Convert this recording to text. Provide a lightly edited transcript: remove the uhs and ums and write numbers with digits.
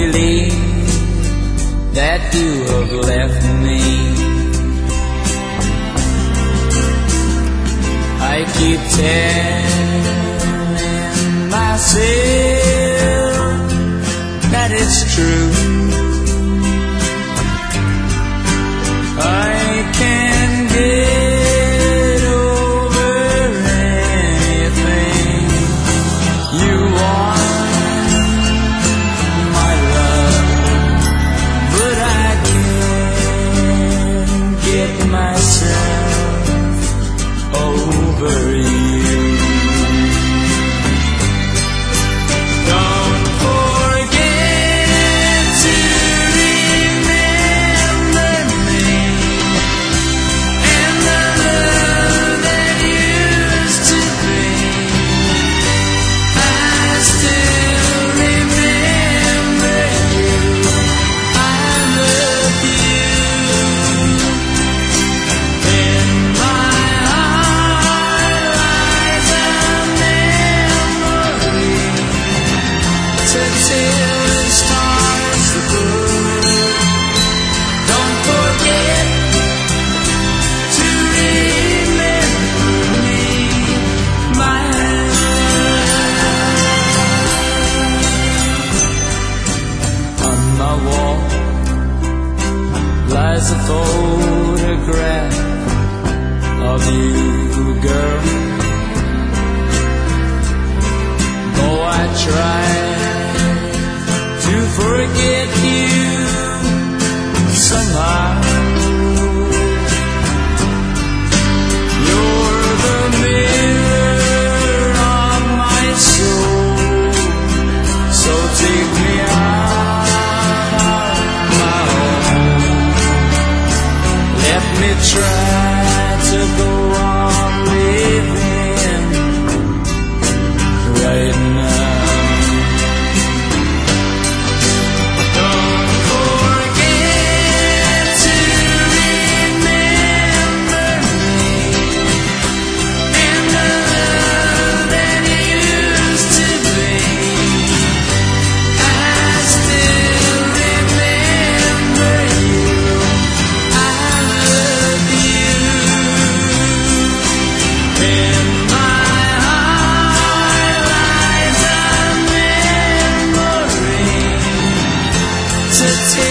believe that you have left me. I keep telling myself that it's true. I can't get over anything you want, my love, but I can't get myself over you. Don't forget to remember me and the love that used to be. I still remember you. I love you. In my heart lies a memory to tell the stars above. Don't forget to remember me, my love. On my wall lies a photograph of you, girl. Though I try to forget you somehow, you're the mirror of my soul. So take me out of my home. Let me try to go on living right now. Don't forget to remember me and the love that used to be. I still remember you. I love you. In my heart lies a memory to tell